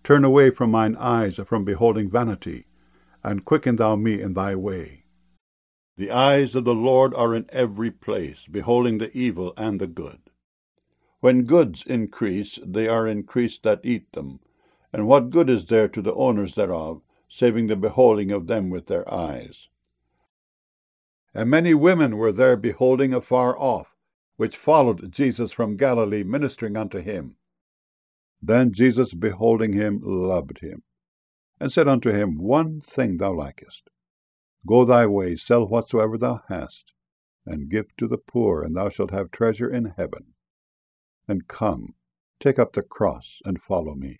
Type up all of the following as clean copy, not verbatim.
Turn away from mine eyes from beholding vanity, and quicken thou me in thy way. The eyes of the Lord are in every place, beholding the evil and the good. When goods increase, they are increased that eat them. And what good is there to the owners thereof, saving the beholding of them with their eyes? And many women were there beholding afar off, which followed Jesus from Galilee, ministering unto him. Then Jesus, beholding him, loved him, and said unto him, One thing thou lackest. Go thy way, sell whatsoever thou hast, and give to the poor, and thou shalt have treasure in heaven. And come, take up the cross, and follow me.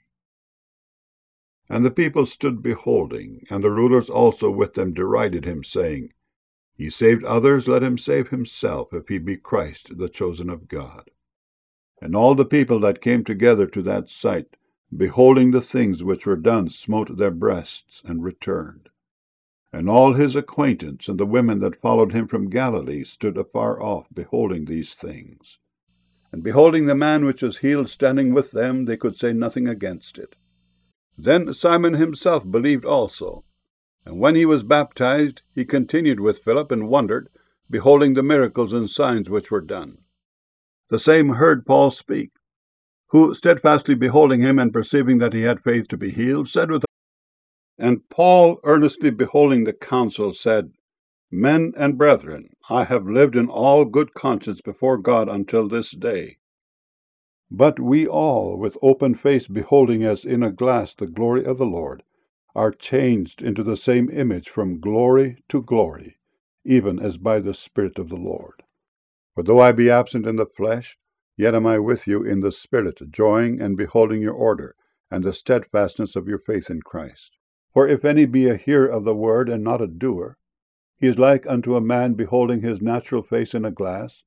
And the people stood beholding, and the rulers also with them derided him, saying, He saved others, let him save himself, if he be Christ, the chosen of God. And all the people that came together to that sight, beholding the things which were done, smote their breasts, and returned. And all his acquaintance and the women that followed him from Galilee stood afar off, beholding these things. And beholding the man which was healed standing with them, they could say nothing against it. Then Simon himself believed also. And when he was baptized, he continued with Philip, and wondered, beholding the miracles and signs which were done. The same heard Paul speak, who, steadfastly beholding him, and perceiving that he had faith to be healed, said with him. And Paul, earnestly beholding the council, said, Men and brethren, I have lived in all good conscience before God until this day. But we all, with open face beholding as in a glass the glory of the Lord, are changed into the same image from glory to glory, even as by the Spirit of the Lord. For though I be absent in the flesh, yet am I with you in the Spirit, joying and beholding your order, and the steadfastness of your faith in Christ. For if any be a hearer of the word, and not a doer, he is like unto a man beholding his natural face in a glass,